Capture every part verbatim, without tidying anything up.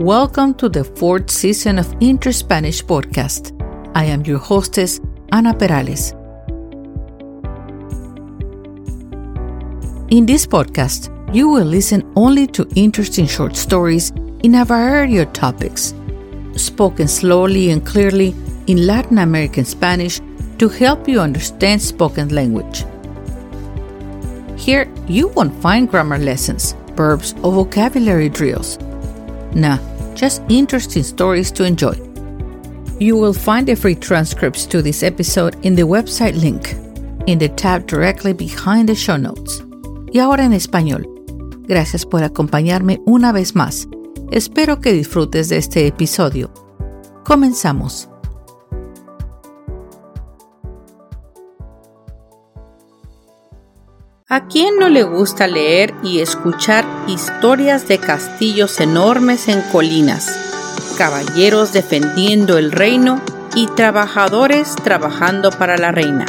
Welcome to the fourth season of Inter-Spanish Podcast. I am your hostess, Ana Perales. In this podcast, you will listen only to interesting short stories in a variety of topics, spoken slowly and clearly in Latin American Spanish to help you understand spoken language. Here, you won't find grammar lessons, verbs, or vocabulary drills. Nah, just interesting stories to enjoy. You will find the free transcripts to this episode in the website link, in the tab directly behind the show notes. Y ahora en español. Gracias por acompañarme una vez más. Espero que disfrutes de este episodio. Comenzamos. ¿A quién no le gusta leer y escuchar historias de castillos enormes en colinas, caballeros defendiendo el reino y trabajadores trabajando para la reina?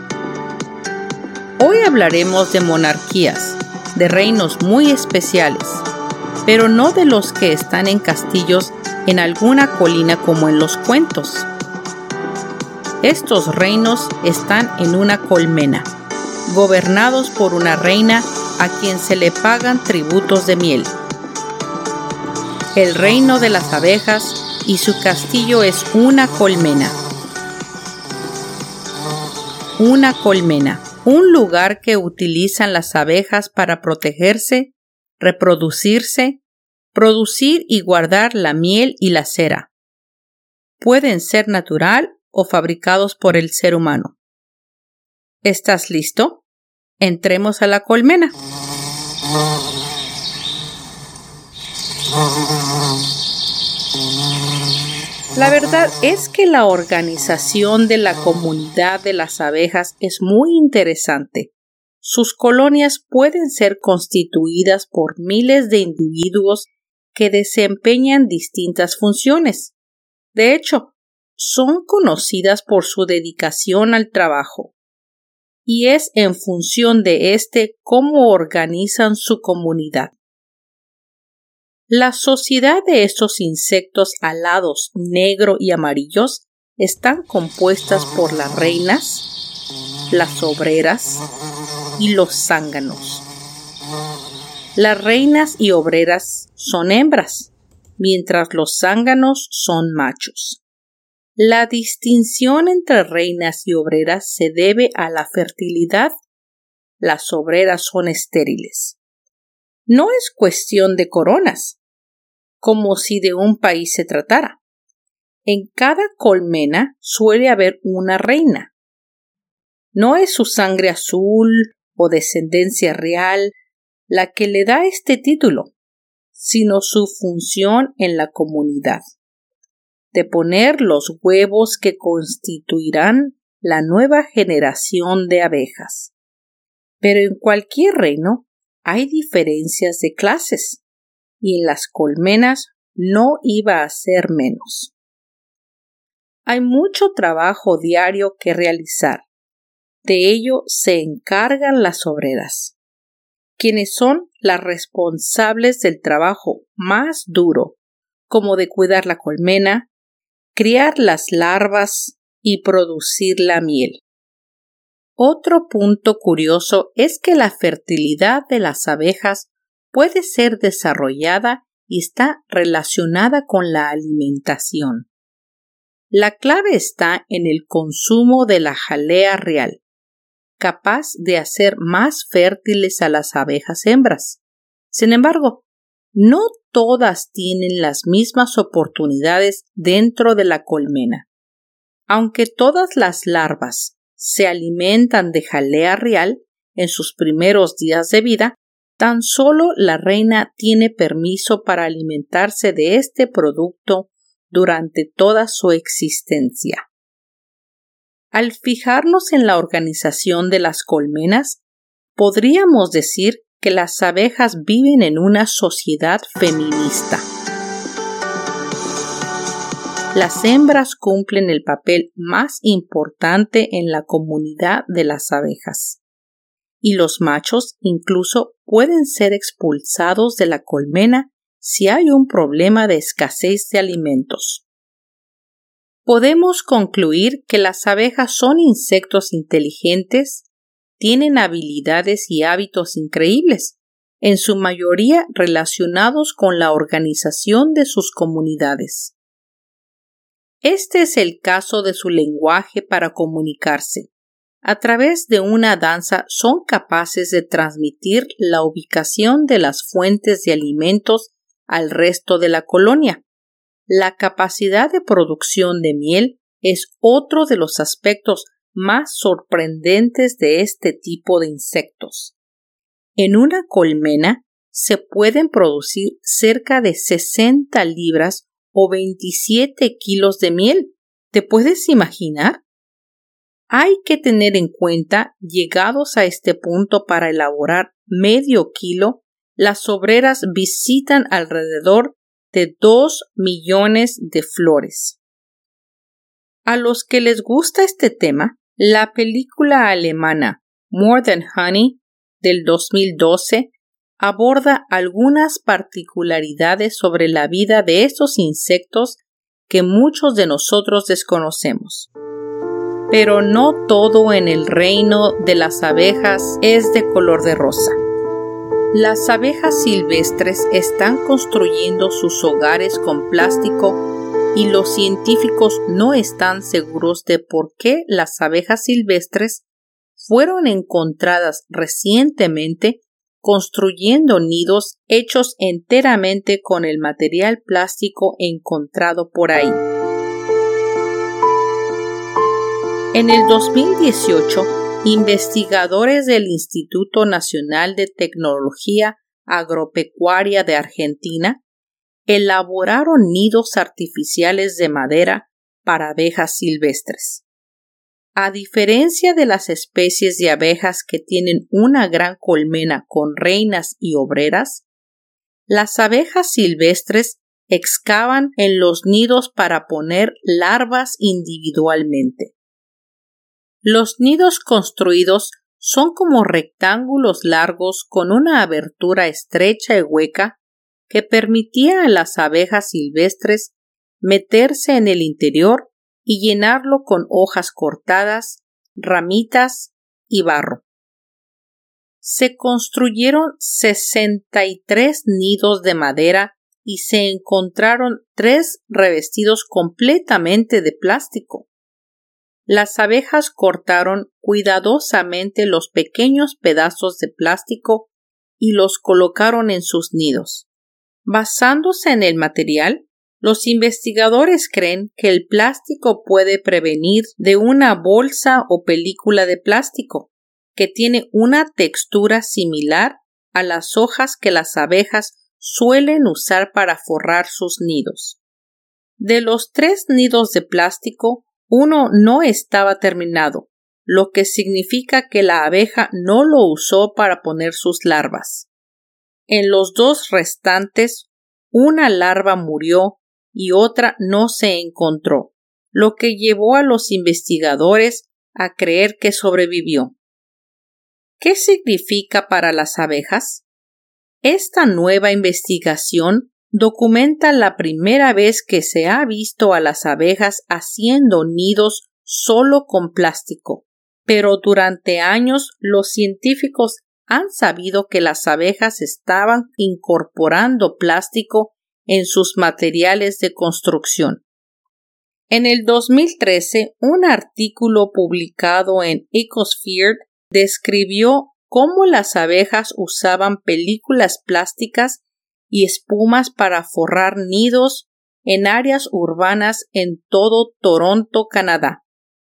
Hoy hablaremos de monarquías, de reinos muy especiales, pero no de los que están en castillos en alguna colina como en los cuentos. Estos reinos están en una colmena, gobernados por una reina a quien se le pagan tributos de miel. El reino de las abejas y su castillo es una colmena. Una colmena, un lugar que utilizan las abejas para protegerse, reproducirse, producir y guardar la miel y la cera. Pueden ser natural o fabricados por el ser humano. ¿Estás listo? Entremos a la colmena. La verdad es que la organización de la comunidad de las abejas es muy interesante. Sus colonias pueden ser constituidas por miles de individuos que desempeñan distintas funciones. De hecho, son conocidas por su dedicación al trabajo. Y es en función de este cómo organizan su comunidad. La sociedad de estos insectos alados, negro y amarillos, están compuestas por las reinas, las obreras y los zánganos. Las reinas y obreras son hembras, mientras los zánganos son machos. La distinción entre reinas y obreras se debe a la fertilidad. Las obreras son estériles. No es cuestión de coronas, como si de un país se tratara. En cada colmena suele haber una reina. No es su sangre azul o descendencia real la que le da este título, sino su función en la comunidad, de poner los huevos que constituirán la nueva generación de abejas. Pero en cualquier reino hay diferencias de clases, y en las colmenas no iba a ser menos. Hay mucho trabajo diario que realizar. De ello se encargan las obreras, quienes son las responsables del trabajo más duro, como de cuidar la colmena, criar las larvas y producir la miel. Otro punto curioso es que la fertilidad de las abejas puede ser desarrollada y está relacionada con la alimentación. La clave está en el consumo de la jalea real, capaz de hacer más fértiles a las abejas hembras. Sin embargo, no todas tienen las mismas oportunidades dentro de la colmena. Aunque todas las larvas se alimentan de jalea real en sus primeros días de vida, tan solo la reina tiene permiso para alimentarse de este producto durante toda su existencia. Al fijarnos en la organización de las colmenas, podríamos decir que las abejas viven en una sociedad feminista. Las hembras cumplen el papel más importante en la comunidad de las abejas, y los machos incluso pueden ser expulsados de la colmena si hay un problema de escasez de alimentos. Podemos concluir que las abejas son insectos inteligentes, tienen habilidades y hábitos increíbles, en su mayoría relacionados con la organización de sus comunidades. Este es el caso de su lenguaje para comunicarse. A través de una danza son capaces de transmitir la ubicación de las fuentes de alimentos al resto de la colonia. La capacidad de producción de miel es otro de los aspectos más sorprendentes de este tipo de insectos. En una colmena se pueden producir cerca de sesenta libras o veintisiete kilos de miel. ¿Te puedes imaginar? Hay que tener en cuenta, llegados a este punto para elaborar medio kilo, las obreras visitan alrededor de dos millones de flores. A los que les gusta este tema, la película alemana More Than Honey del dos mil doce aborda algunas particularidades sobre la vida de estos insectos que muchos de nosotros desconocemos. Pero no todo en el reino de las abejas es de color de rosa. Las abejas silvestres están construyendo sus hogares con plástico y los científicos no están seguros de por qué las abejas silvestres fueron encontradas recientemente construyendo nidos hechos enteramente con el material plástico encontrado por ahí. En el dos mil dieciocho, investigadores del Instituto Nacional de Tecnología Agropecuaria de Argentina elaboraron nidos artificiales de madera para abejas silvestres. A diferencia de las especies de abejas que tienen una gran colmena con reinas y obreras, las abejas silvestres excavan en los nidos para poner larvas individualmente. Los nidos construidos son como rectángulos largos con una abertura estrecha y hueca que permitía a las abejas silvestres meterse en el interior y llenarlo con hojas cortadas, ramitas y barro. Se construyeron sesenta y tres nidos de madera y se encontraron tres revestidos completamente de plástico. Las abejas cortaron cuidadosamente los pequeños pedazos de plástico y los colocaron en sus nidos. Basándose en el material, los investigadores creen que el plástico puede prevenir de una bolsa o película de plástico, que tiene una textura similar a las hojas que las abejas suelen usar para forrar sus nidos. De los tres nidos de plástico, uno no estaba terminado, lo que significa que la abeja no lo usó para poner sus larvas. En los dos restantes, una larva murió y otra no se encontró, lo que llevó a los investigadores a creer que sobrevivió. ¿Qué significa para las abejas? Esta nueva investigación documenta la primera vez que se ha visto a las abejas haciendo nidos solo con plástico, pero durante años los científicos han sabido que las abejas estaban incorporando plástico en sus materiales de construcción. En el dos mil trece, un artículo publicado en Ecosphere describió cómo las abejas usaban películas plásticas y espumas para forrar nidos en áreas urbanas en todo Toronto, Canadá.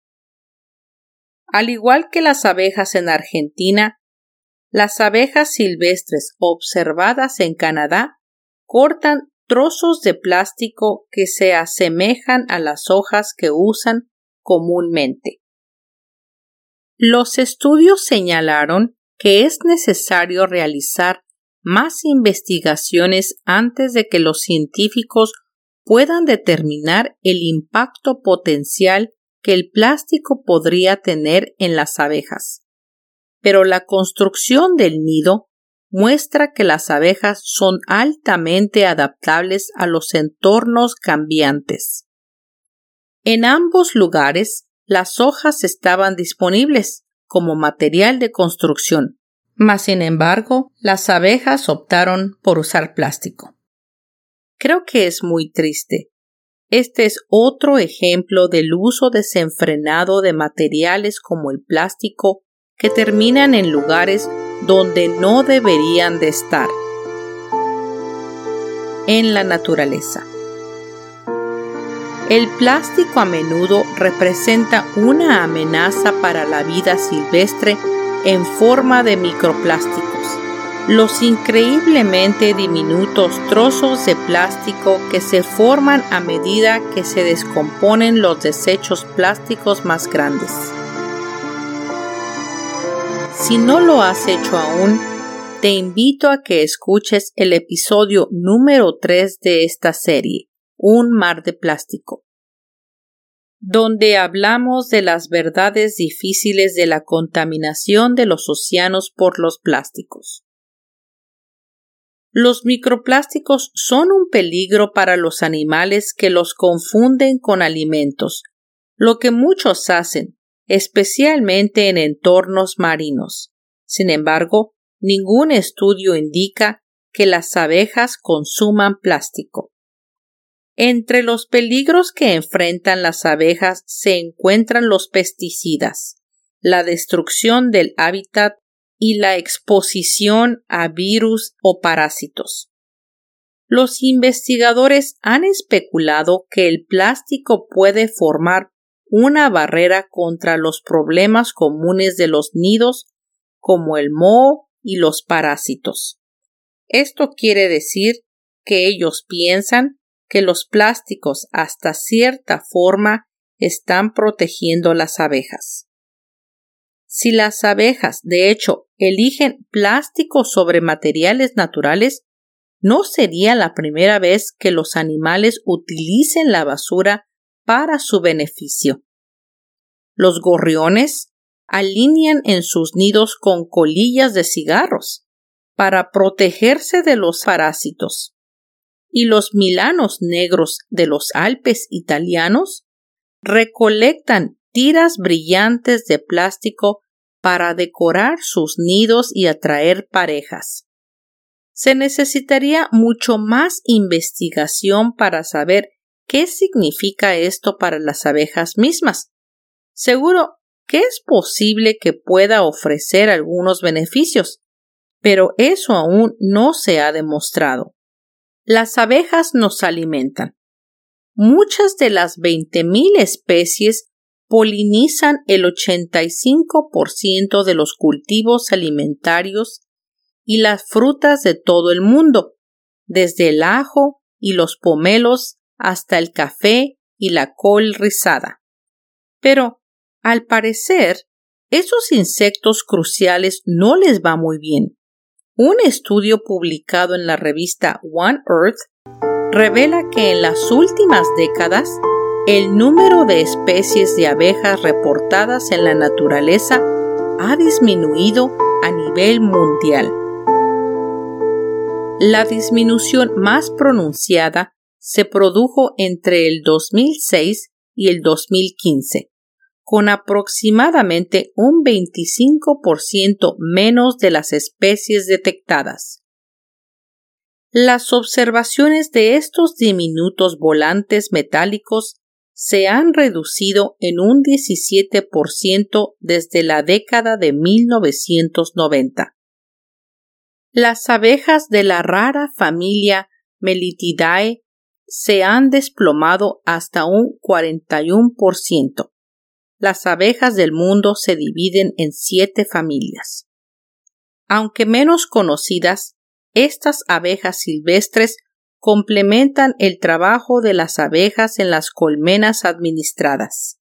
Al igual que las abejas en Argentina, las abejas silvestres observadas en Canadá cortan trozos de plástico que se asemejan a las hojas que usan comúnmente. Los estudios señalaron que es necesario realizar más investigaciones antes de que los científicos puedan determinar el impacto potencial que el plástico podría tener en las abejas. Pero la construcción del nido muestra que las abejas son altamente adaptables a los entornos cambiantes. En ambos lugares, las hojas estaban disponibles como material de construcción, mas sin embargo, las abejas optaron por usar plástico. Creo que es muy triste. Este es otro ejemplo del uso desenfrenado de materiales como el plástico que terminan en lugares donde no deberían de estar. En la naturaleza. El plástico a menudo representa una amenaza para la vida silvestre en forma de microplásticos. Los increíblemente diminutos trozos de plástico que se forman a medida que se descomponen los desechos plásticos más grandes. Si no lo has hecho aún, te invito a que escuches el episodio número tres de esta serie, Un mar de plástico, donde hablamos de las verdades difíciles de la contaminación de los océanos por los plásticos. Los microplásticos son un peligro para los animales que los confunden con alimentos, lo que muchos hacen, especialmente en entornos marinos. Sin embargo, ningún estudio indica que las abejas consuman plástico. Entre los peligros que enfrentan las abejas se encuentran los pesticidas, la destrucción del hábitat y la exposición a virus o parásitos. Los investigadores han especulado que el plástico puede formar una barrera contra los problemas comunes de los nidos como el moho y los parásitos. Esto quiere decir que ellos piensan que los plásticos hasta cierta forma están protegiendo las abejas. Si las abejas, de hecho, eligen plástico sobre materiales naturales, no sería la primera vez que los animales utilicen la basura para su beneficio. Los gorriones alinean en sus nidos con colillas de cigarros para protegerse de los parásitos. Y los milanos negros de los Alpes italianos recolectan tiras brillantes de plástico para decorar sus nidos y atraer parejas. Se necesitaría mucho más investigación para saber qué significa esto para las abejas mismas. Seguro que es posible que pueda ofrecer algunos beneficios, pero eso aún no se ha demostrado. Las abejas nos alimentan. Muchas de las veinte mil especies polinizan el ochenta y cinco por ciento de los cultivos alimentarios y las frutas de todo el mundo, desde el ajo y los pomelos hasta el café y la col rizada. Pero, al parecer, esos insectos cruciales no les va muy bien. Un estudio publicado en la revista One Earth revela que en las últimas décadas el número de especies de abejas reportadas en la naturaleza ha disminuido a nivel mundial. La disminución más pronunciada se produjo entre el dos mil seis y el dos mil quince, con aproximadamente un veinticinco por ciento menos de las especies detectadas. Las observaciones de estos diminutos volantes metálicos se han reducido en un diecisiete por ciento desde la década de mil novecientos noventa. Las abejas de la rara familia Melitidae se han desplomado hasta un cuarenta y uno por ciento. Las abejas del mundo se dividen en siete familias. Aunque menos conocidas, estas abejas silvestres complementan el trabajo de las abejas en las colmenas administradas.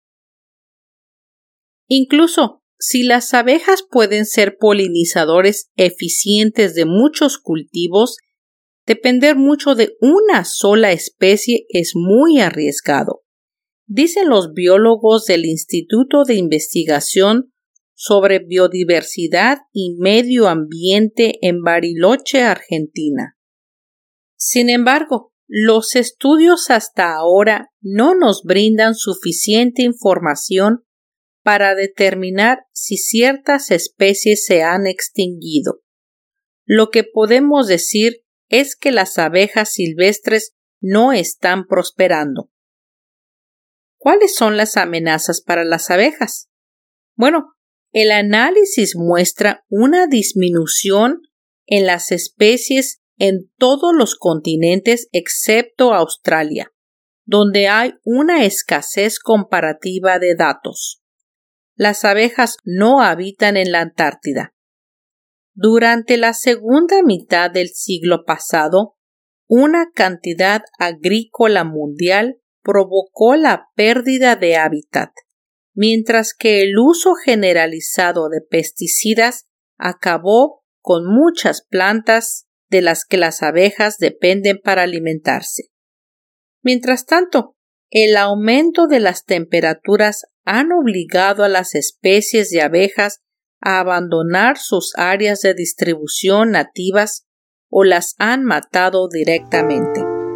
Incluso si las abejas pueden ser polinizadores eficientes de muchos cultivos, depender mucho de una sola especie es muy arriesgado. Dicen los biólogos del Instituto de Investigación sobre biodiversidad y medio ambiente en Bariloche, Argentina. Sin embargo, los estudios hasta ahora no nos brindan suficiente información para determinar si ciertas especies se han extinguido. Lo que podemos decir es que las abejas silvestres no están prosperando. ¿Cuáles son las amenazas para las abejas? Bueno, el análisis muestra una disminución en las especies en todos los continentes excepto Australia, donde hay una escasez comparativa de datos. Las abejas no habitan en la Antártida. Durante la segunda mitad del siglo pasado, una cantidad agrícola mundial provocó la pérdida de hábitat, mientras que el uso generalizado de pesticidas acabó con muchas plantas de las que las abejas dependen para alimentarse. Mientras tanto, el aumento de las temperaturas han obligado a las especies de abejas a abandonar sus áreas de distribución nativas o las han matado directamente.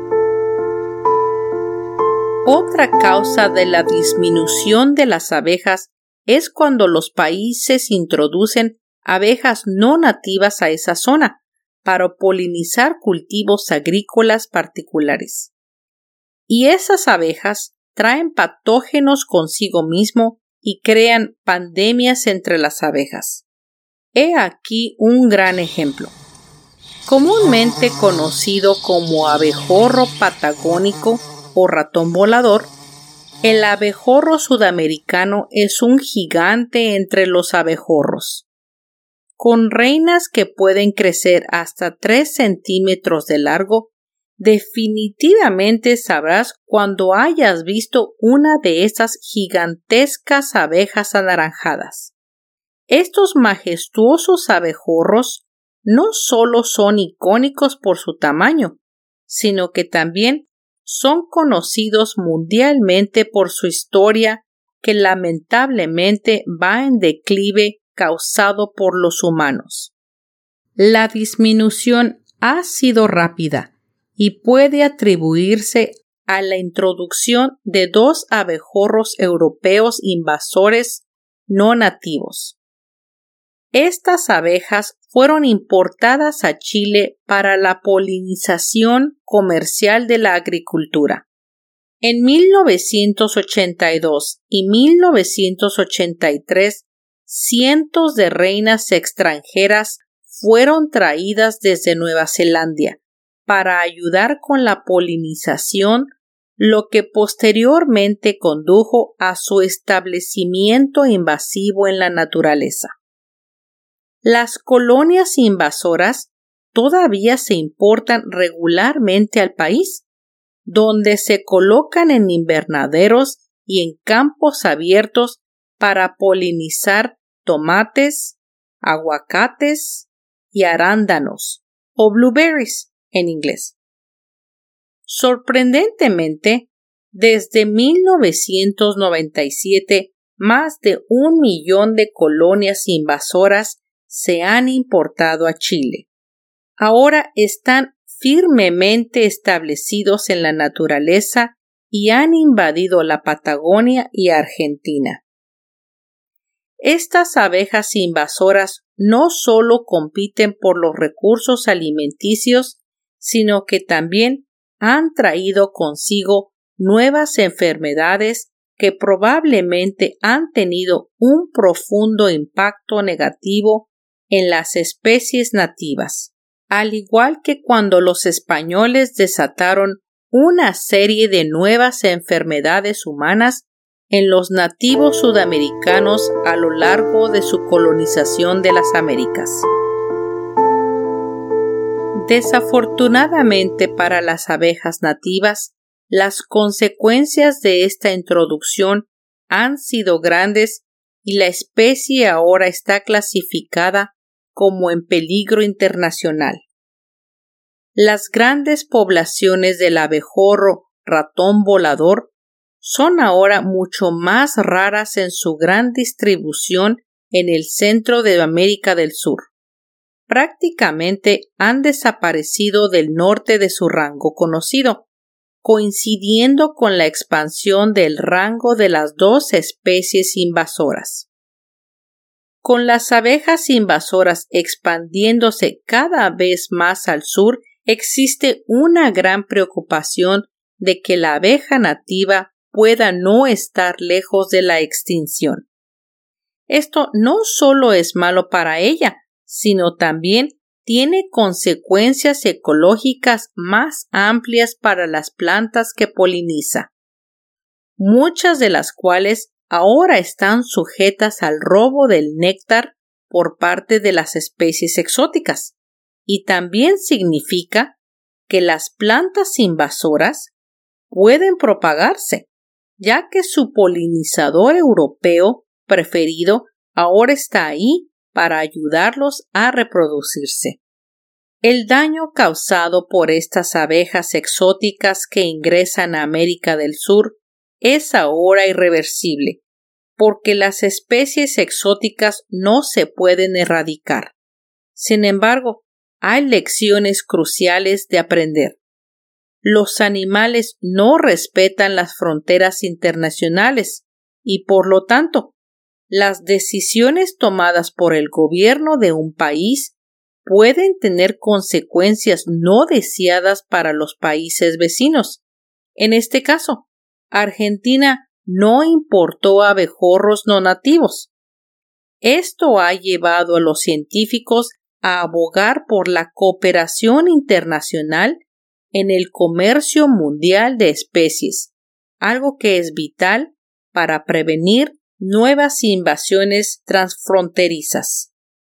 Otra causa de la disminución de las abejas es cuando los países introducen abejas no nativas a esa zona para polinizar cultivos agrícolas particulares. Y esas abejas traen patógenos consigo mismo y crean pandemias entre las abejas. He aquí un gran ejemplo. Comúnmente conocido como abejorro patagónico o ratón volador, el abejorro sudamericano es un gigante entre los abejorros. Con reinas que pueden crecer hasta tres centímetros de largo, definitivamente sabrás cuando hayas visto una de esas gigantescas abejas anaranjadas. Estos majestuosos abejorros no solo son icónicos por su tamaño, sino que también son conocidos mundialmente por su historia que lamentablemente va en declive causado por los humanos. La disminución ha sido rápida y puede atribuirse a la introducción de dos abejorros europeos invasores no nativos. Estas abejas fueron importadas a Chile para la polinización comercial de la agricultura. En mil novecientos ochenta y dos y mil novecientos ochenta y tres, cientos de reinas extranjeras fueron traídas desde Nueva Zelanda para ayudar con la polinización, lo que posteriormente condujo a su establecimiento invasivo en la naturaleza. Las colonias invasoras todavía se importan regularmente al país, donde se colocan en invernaderos y en campos abiertos para polinizar tomates, aguacates y arándanos, o blueberries en inglés. Sorprendentemente, desde mil novecientos noventa y siete, más de un millón de colonias invasoras se han importado a Chile. Ahora están firmemente establecidos en la naturaleza y han invadido la Patagonia y Argentina. Estas abejas invasoras no solo compiten por los recursos alimenticios, sino que también han traído consigo nuevas enfermedades que probablemente han tenido un profundo impacto negativo en las especies nativas, al igual que cuando los españoles desataron una serie de nuevas enfermedades humanas en los nativos sudamericanos a lo largo de su colonización de las Américas. Desafortunadamente para las abejas nativas, las consecuencias de esta introducción han sido grandes y la especie ahora está clasificada como en peligro internacional. Las grandes poblaciones del abejorro ratón volador son ahora mucho más raras en su gran distribución en el centro de América del Sur. Prácticamente han desaparecido del norte de su rango conocido, coincidiendo con la expansión del rango de las dos especies invasoras. Con las abejas invasoras expandiéndose cada vez más al sur, existe una gran preocupación de que la abeja nativa pueda no estar lejos de la extinción. Esto no solo es malo para ella, sino también tiene consecuencias ecológicas más amplias para las plantas que poliniza, muchas de las cuales ahora están sujetas al robo del néctar por parte de las especies exóticas, y también significa que las plantas invasoras pueden propagarse, ya que su polinizador europeo preferido ahora está ahí para ayudarlos a reproducirse. El daño causado por estas abejas exóticas que ingresan a América del Sur es ahora irreversible, porque las especies exóticas no se pueden erradicar. Sin embargo, hay lecciones cruciales de aprender. Los animales no respetan las fronteras internacionales y, por lo tanto, las decisiones tomadas por el gobierno de un país pueden tener consecuencias no deseadas para los países vecinos. En este caso, Argentina no importó abejorros no nativos. Esto ha llevado a los científicos a abogar por la cooperación internacional en el comercio mundial de especies, algo que es vital para prevenir nuevas invasiones transfronterizas.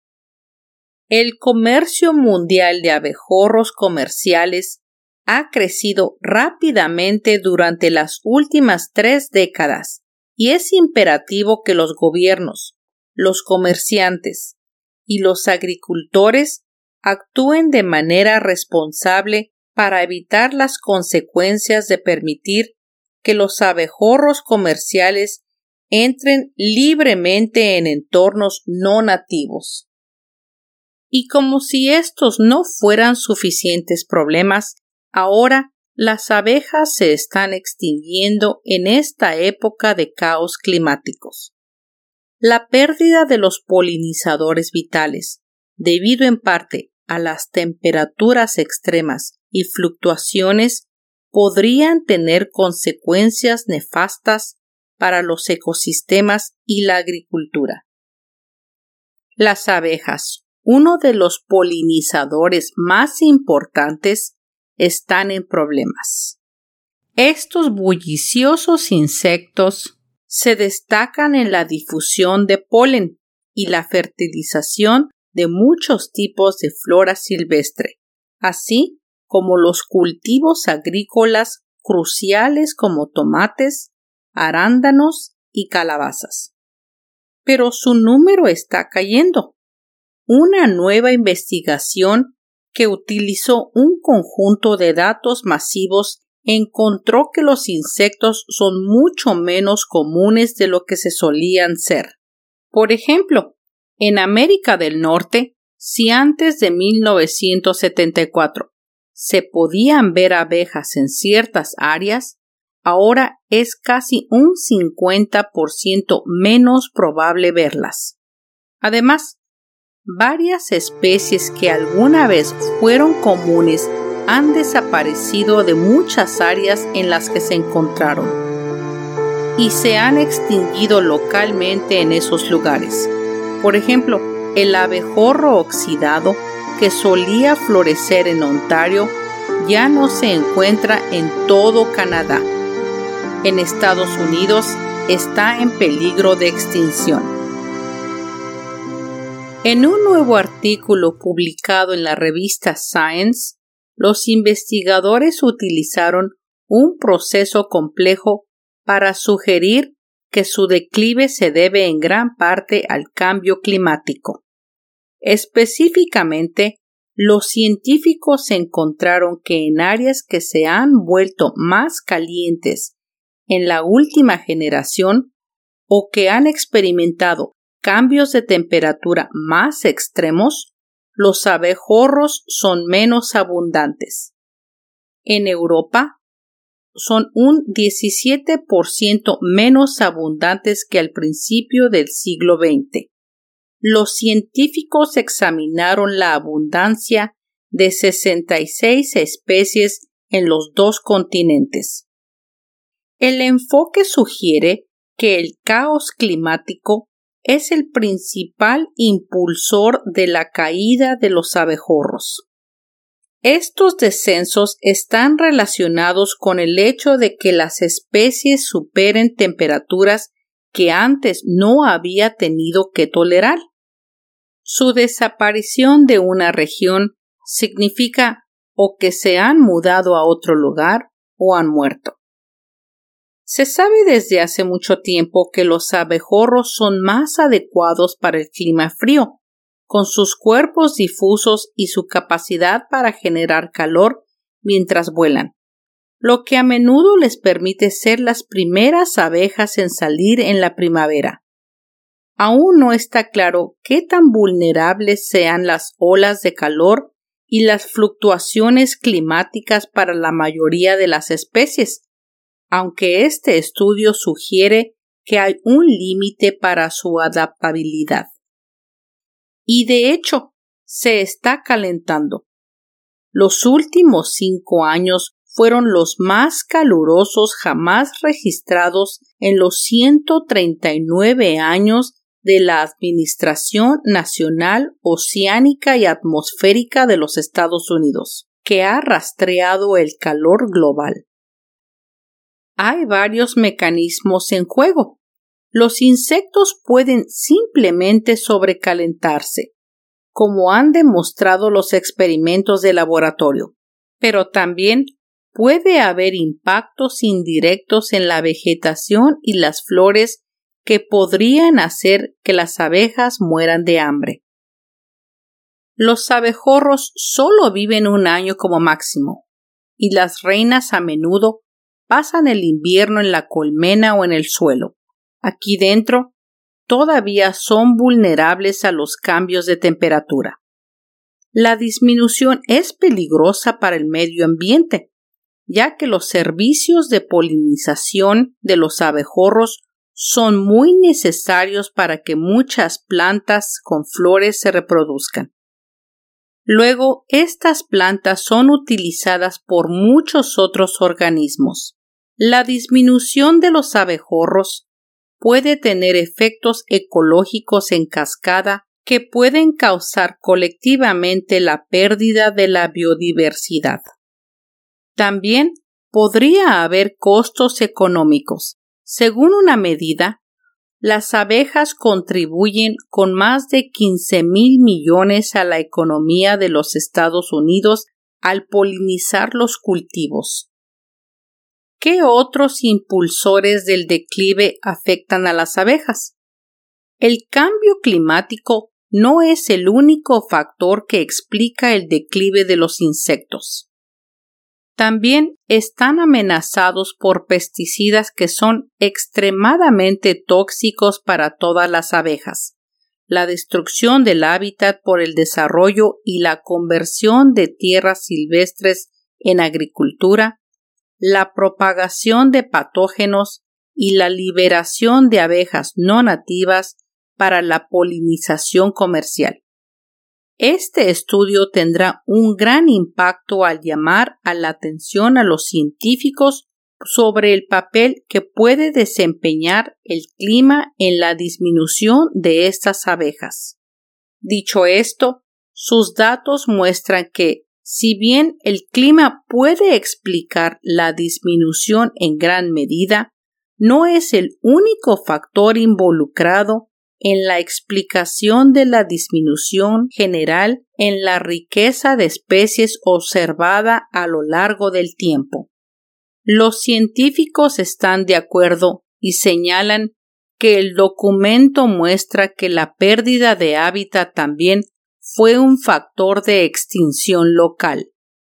El comercio mundial de abejorros comerciales ha crecido rápidamente durante las últimas tres décadas y es imperativo que los gobiernos, los comerciantes y los agricultores actúen de manera responsable para evitar las consecuencias de permitir que los abejorros comerciales entren libremente en entornos no nativos. Y como si estos no fueran suficientes problemas, ahora las abejas se están extinguiendo en esta época de caos climáticos. La pérdida de los polinizadores vitales, debido en parte a las temperaturas extremas y fluctuaciones, podrían tener consecuencias nefastas para los ecosistemas y la agricultura. Las abejas, uno de los polinizadores más importantes, están en problemas. Estos bulliciosos insectos se destacan en la difusión de polen y la fertilización de muchos tipos de flora silvestre, así como los cultivos agrícolas cruciales como tomates, arándanos y calabazas. Pero su número está cayendo. Una nueva investigación que utilizó un conjunto de datos masivos encontró que los insectos son mucho menos comunes de lo que se solían ser. Por ejemplo, en América del Norte, si antes de mil novecientos setenta y cuatro se podían ver abejas en ciertas áreas, ahora es casi un cincuenta por ciento menos probable verlas. Además, varias especies que alguna vez fueron comunes han desaparecido de muchas áreas en las que se encontraron y se han extinguido localmente en esos lugares. Por ejemplo, el abejorro oxidado, que solía florecer en Ontario, ya no se encuentra en todo Canadá. En Estados Unidos está en peligro de extinción. En un nuevo artículo publicado en la revista Science, los investigadores utilizaron un proceso complejo para sugerir que su declive se debe en gran parte al cambio climático. Específicamente, los científicos encontraron que en áreas que se han vuelto más calientes en la última generación o que han experimentado cambios de temperatura más extremos, los abejorros son menos abundantes. En Europa, son un diecisiete por ciento menos abundantes que al principio del siglo veinte. Los científicos examinaron la abundancia de sesenta y seis especies en los dos continentes. El enfoque sugiere que el caos climático es el principal impulsor de la caída de los abejorros. Estos descensos están relacionados con el hecho de que las especies superen temperaturas que antes no había tenido que tolerar. Su desaparición de una región significa o que se han mudado a otro lugar o han muerto. Se sabe desde hace mucho tiempo que los abejorros son más adecuados para el clima frío, con sus cuerpos difusos y su capacidad para generar calor mientras vuelan, lo que a menudo les permite ser las primeras abejas en salir en la primavera. Aún no está claro qué tan vulnerables sean las olas de calor y las fluctuaciones climáticas para la mayoría de las especies, aunque este estudio sugiere que hay un límite para su adaptabilidad. Y de hecho, se está calentando. Los últimos cinco años fueron los más calurosos jamás registrados en los ciento treinta y nueve años de la Administración Nacional Oceánica y Atmosférica de los Estados Unidos, que ha rastreado el calor global. Hay varios mecanismos en juego. Los insectos pueden simplemente sobrecalentarse, como han demostrado los experimentos de laboratorio, pero también puede haber impactos indirectos en la vegetación y las flores que podrían hacer que las abejas mueran de hambre. Los abejorros solo viven un año como máximo, y las reinas a menudo pasan el invierno en la colmena o en el suelo. Aquí dentro, todavía son vulnerables a los cambios de temperatura. La disminución es peligrosa para el medio ambiente, ya que los servicios de polinización de los abejorros son muy necesarios para que muchas plantas con flores se reproduzcan. Luego, estas plantas son utilizadas por muchos otros organismos. La disminución de los abejorros puede tener efectos ecológicos en cascada que pueden causar colectivamente la pérdida de la biodiversidad. También podría haber costos económicos. Según una medida, las abejas contribuyen con más de quince mil millones a la economía de los Estados Unidos al polinizar los cultivos. ¿Qué otros impulsores del declive afectan a las abejas? El cambio climático no es el único factor que explica el declive de los insectos. También están amenazados por pesticidas que son extremadamente tóxicos para todas las abejas, la destrucción del hábitat por el desarrollo y la conversión de tierras silvestres en agricultura, la propagación de patógenos y la liberación de abejas no nativas para la polinización comercial. Este estudio tendrá un gran impacto al llamar a la atención a los científicos sobre el papel que puede desempeñar el clima en la disminución de estas abejas. Dicho esto, sus datos muestran que, si bien el clima puede explicar la disminución en gran medida, no es el único factor involucrado en la explicación de la disminución general en la riqueza de especies observada a lo largo del tiempo. Los científicos están de acuerdo y señalan que el documento muestra que la pérdida de hábitat también fue un factor de extinción local.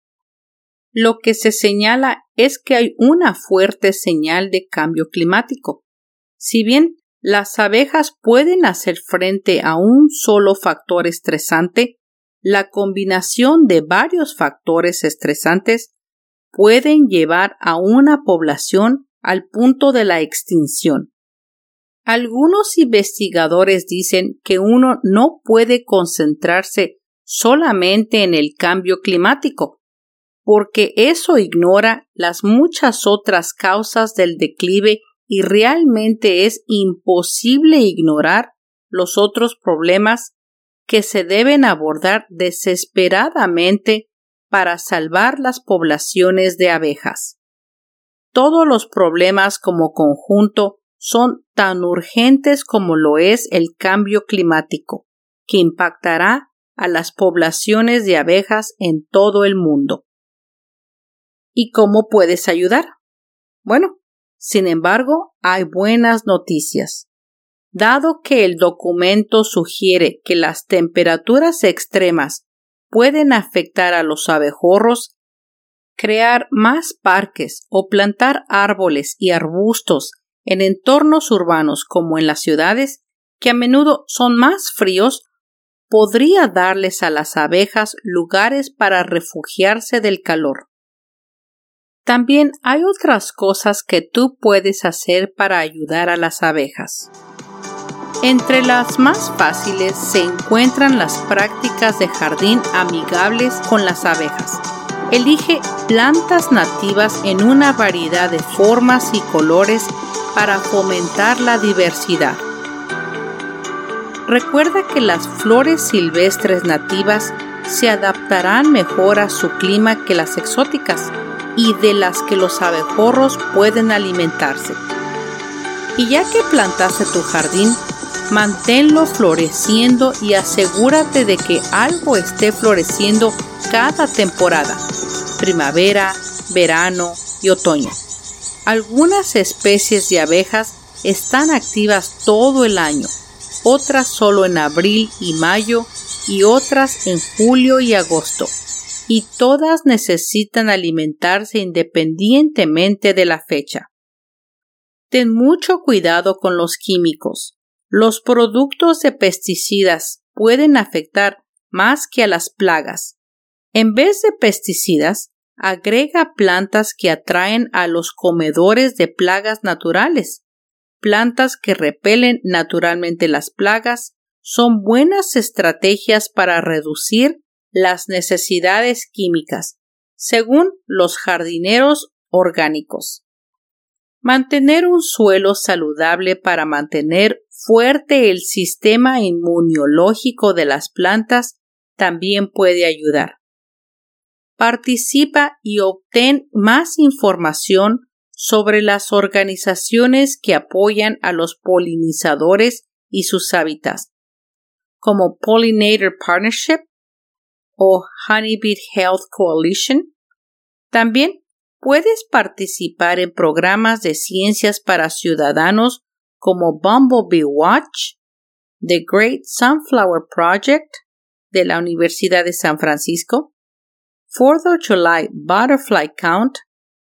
Lo que se señala es que hay una fuerte señal de cambio climático. Si bien las abejas pueden hacer frente a un solo factor estresante, la combinación de varios factores estresantes pueden llevar a una población al punto de la extinción. Algunos investigadores dicen que uno no puede concentrarse solamente en el cambio climático, porque eso ignora las muchas otras causas del declive y realmente es imposible ignorar los otros problemas que se deben abordar desesperadamente para salvar las poblaciones de abejas. Todos los problemas como conjunto son tan urgentes como lo es el cambio climático, que impactará a las poblaciones de abejas en todo el mundo. ¿Y cómo puedes ayudar? Bueno, sin embargo, hay buenas noticias. Dado que el documento sugiere que las temperaturas extremas pueden afectar a los abejorros, crear más parques o plantar árboles y arbustos en entornos urbanos como en las ciudades, que a menudo son más fríos, podría darles a las abejas lugares para refugiarse del calor. También hay otras cosas que tú puedes hacer para ayudar a las abejas. Entre las más fáciles se encuentran las prácticas de jardín amigables con las abejas. Elige plantas nativas en una variedad de formas y colores para fomentar la diversidad. Recuerda que las flores silvestres nativas se adaptarán mejor a su clima que las exóticas y de las que los abejorros pueden alimentarse. Y ya que plantaste tu jardín, manténlo floreciendo y asegúrate de que algo esté floreciendo cada temporada, primavera, verano y otoño. Algunas especies de abejas están activas todo el año, otras solo en abril y mayo y otras en julio y agosto, y todas necesitan alimentarse independientemente de la fecha. Ten mucho cuidado con los químicos. Los productos de pesticidas pueden afectar más que a las plagas. En vez de pesticidas, agrega plantas que atraen a los comedores de plagas naturales. Plantas que repelen naturalmente las plagas son buenas estrategias para reducir las necesidades químicas, según los jardineros orgánicos. Mantener un suelo saludable para mantener fuerte el sistema inmunológico de las plantas también puede ayudar. Participa y obtén más información sobre las organizaciones que apoyan a los polinizadores y sus hábitats, como Pollinator Partnership o Honeybee Health Coalition. También puedes participar en programas de ciencias para ciudadanos como Bumblebee Watch, The Great Sunflower Project de la Universidad de San Francisco, fourth of July Butterfly Count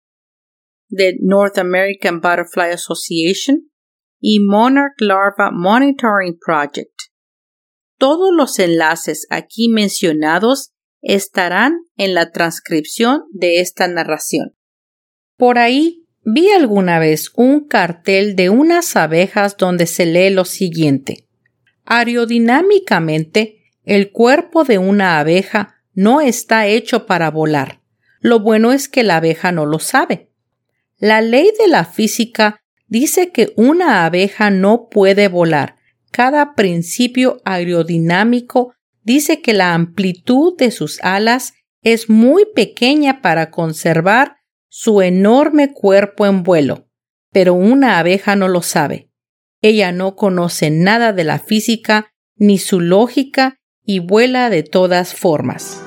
de North American Butterfly Association y Monarch Larva Monitoring Project. Todos los enlaces aquí mencionados estarán en la transcripción de esta narración. Por ahí vi alguna vez un cartel de unas abejas donde se lee lo siguiente: aerodinámicamente, el cuerpo de una abeja no está hecho para volar. Lo bueno es que la abeja no lo sabe. La ley de la física dice que una abeja no puede volar. Cada principio aerodinámico dice que la amplitud de sus alas es muy pequeña para conservar su enorme cuerpo en vuelo, pero una abeja no lo sabe. Ella no conoce nada de la física ni su lógica y vuela de todas formas.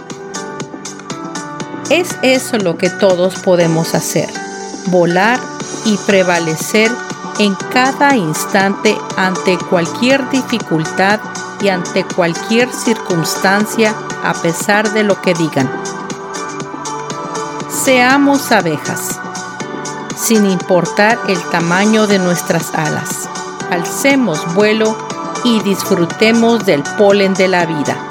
Es eso lo que todos podemos hacer: volar y prevalecer en cada instante ante cualquier dificultad y ante cualquier circunstancia, a pesar de lo que digan. Seamos abejas, sin importar el tamaño de nuestras alas. alcemos vuelo y disfrutemos del polen de la vida.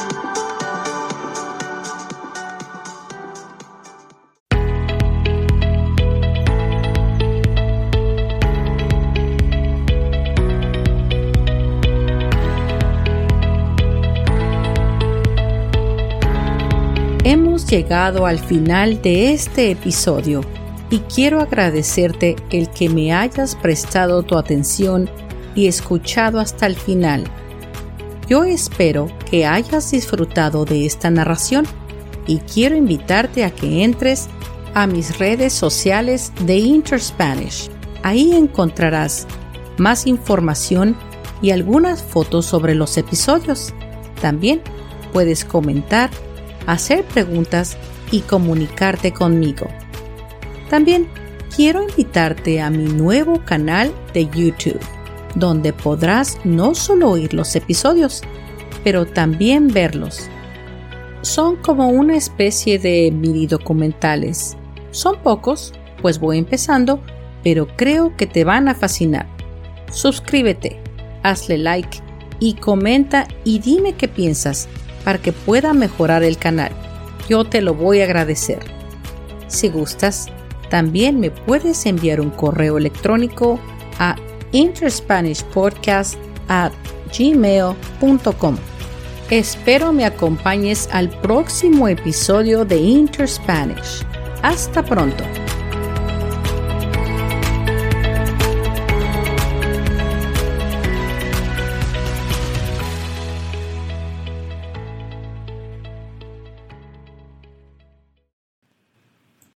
Hemos llegado al final de este episodio y quiero agradecerte el que me hayas prestado tu atención y escuchado hasta el final. Yo espero que hayas disfrutado de esta narración y quiero invitarte a que entres a mis redes sociales de InterSpanish. Ahí encontrarás más información y algunas fotos sobre los episodios. También puedes comentar, hacer preguntas y comunicarte conmigo. También quiero invitarte a mi nuevo canal de YouTube, donde podrás no solo oír los episodios, pero también verlos. Son como una especie de mini documentales. Son pocos, pues voy empezando, pero creo que te van a fascinar. Suscríbete, hazle like y comenta y dime qué piensas para que pueda mejorar el canal. Yo te lo voy a agradecer. Si gustas, también me puedes enviar un correo electrónico a interspanishpodcast at gmail punto com. Espero me acompañes al próximo episodio de InterSpanish. Hasta pronto.